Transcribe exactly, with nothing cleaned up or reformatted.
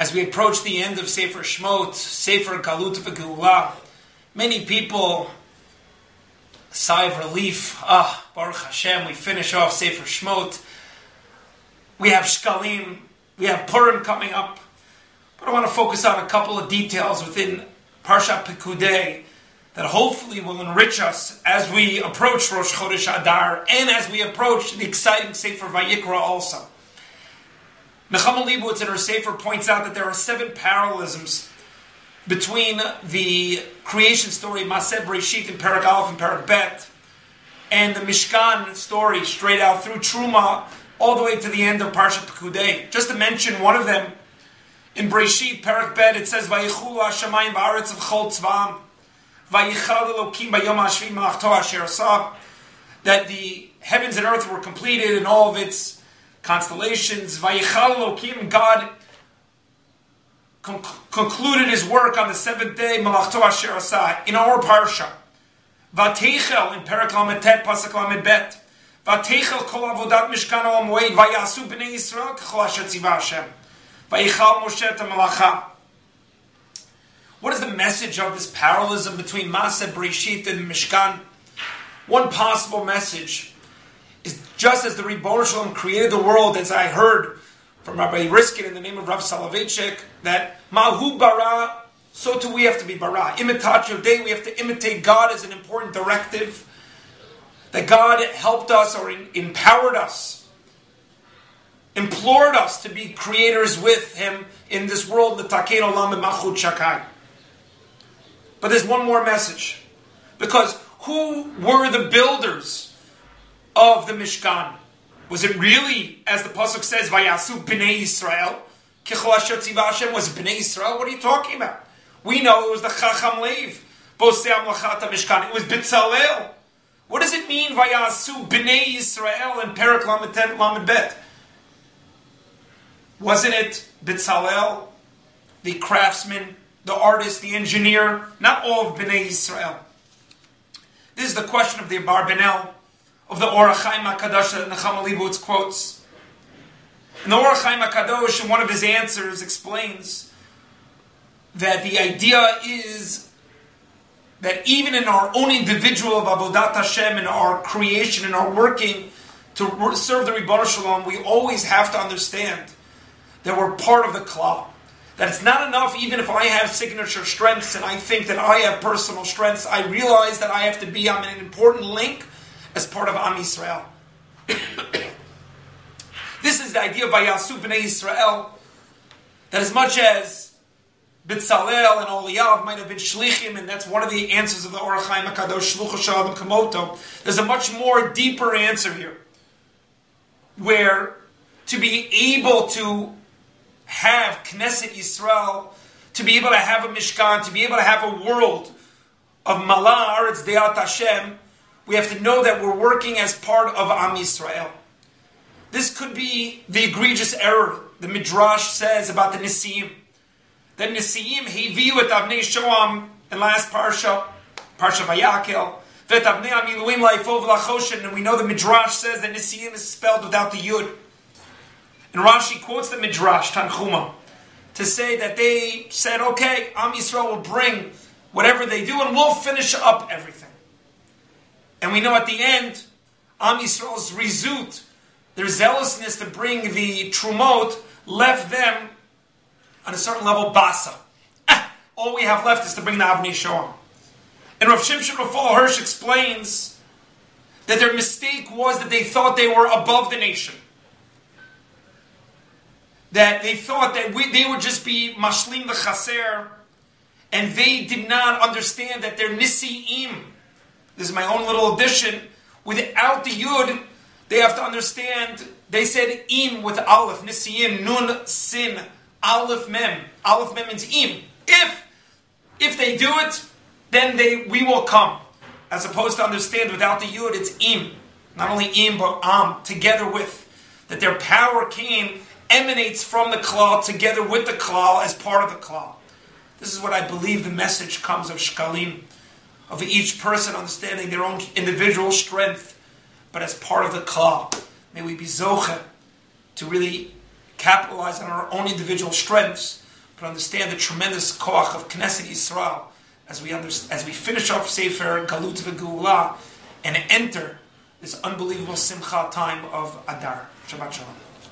As we approach the end of Sefer Shmot, Sefer Galut v'Geula, many people sigh of relief. Ah, Baruch Hashem, we finish off Sefer Shmot. We have Shkalim, we have Purim coming up. But I want to focus on a couple of details within Parshat Pekudei that hopefully will enrich us as we approach Rosh Chodesh Adar and as we approach the exciting Sefer Vayikra also. Nechama Leibowitz in her Sefer points out that there are seven parallelisms between the creation story Maseh Breshit in Perek Aleph and Perek Bet and the Mishkan story straight out through Truma all the way to the end of Parshat Pekudei. Just to mention one of them, in Breshit, Perek Bet, it says Vayichulu Hashamayim Ba'aretz V'chol Tzva'am Vayichal Elokim Bayom HaShvi Malachto Asher Asah, that the heavens and earth were completed in all of its constellations. Vayichal Elokim, God con- concluded His work on the seventh day, Malachto Asher Asah, in our parsha. Vateichel in Perek Lamed Tet Pasuk Lamed Bet. Vateichel Kol Avodat Mishkan Olam Moed Vayasu Bnei Yisrael K'chol Asher Tzivah Hashem. Vayichal Moshe Malacha. What is the message of this parallelism between Maseh Breshit and the Mishkan? One possible message is just as the Ribono Shel Olam created the world, as I heard from Rabbi Riskin in the name of Rav Soloveitchik, that Mahu bara, so too we have to be bara. Imitatio Dei, we have to imitate God as an important directive. That God helped us or empowered us, implored us to be creators with Him in this world, the Takein Olam and Malchut Shakai. But there's one more message. Because who were the builders of the Mishkan? Was it really, as the Pasuk says, Vayasu Bnei Yisrael? K'chol Asher Tzivah Hashem, was it Bnei Yisrael? What are you talking about? We know it was the Chacham Lev, Bosei Amlachat HaMishkan. It was Bitzalel. What does it mean, Vayasu Bnei Yisrael and Perek Lamed Tet Lamed Bet? Wasn't it Bitzalel, the craftsman, the artist, the engineer? Not all of Bnei Yisrael. This is the question of the Abarbanel, of the Or HaChaim HaKadosh that Nechama Leibowitz quotes. And the Or HaChaim HaKadosh, in one of his answers, explains that the idea is that even in our own individual of Avodat Hashem, in our creation, in our working to serve the Ribono Shel Olam, we always have to understand that we're part of the klal. That it's not enough, even if I have signature strengths and I think that I have personal strengths, I realize that I have to be on an important link as part of Am Yisrael. This is the idea of Vayasu Bnei Yisrael, that as much as Bitzalel and Oliyav might have been shlichim, and that's one of the answers of the Or HaChaim HaKadosh, Shlucho Shel Adam Kamoto, there's a much more deeper answer here, where to be able to have Knesset Yisrael, to be able to have a Mishkan, to be able to have a world of Mala Aretz Deat Hashem, we have to know that we're working as part of Am Yisrael. This could be the egregious error the Midrash says about the Nisiim. The Nisiim Heviu et Avnei Shoam in last Parsha, Parsha Vayakel, Vet Avnei Amiluim Laifov Lachoshen, and we know the Midrash says that Nisiim is spelled without the Yud. And Rashi quotes the Midrash, Tanchuma, to say that they said, okay, Am Yisrael will bring whatever they do and we'll finish up everything. And we know at the end, Am Yisrael's rizut, their zealousness to bring the Trumot, left them on a certain level, basa. Ah, all we have left is to bring the Avnei Shoam. And Rav Shimshon Raphael Hirsch explains that their mistake was that they thought they were above the nation. That they thought that we, they would just be mashlim the chaser, and they did not understand that they're nisi'im. This is my own little addition. Without the yud, they have to understand, they said im with aleph, nisi'im, nun, sin, aleph mem. Aleph mem means im. If, if they do it, then they we will come. As opposed to understand without the yud, it's im. Not only im, but am, together with. That their power came, emanates from the klal, together with the klal, as part of the klal. This is what I believe the message comes of Shkalim, of each person understanding their own individual strength, but as part of the klal. May we be zoche to really capitalize on our own individual strengths, can understand the tremendous koach of Knesset Yisrael as we under, as we finish off Sefer Galut V'Geula and enter this unbelievable simcha time of Adar. Shabbat Shalom.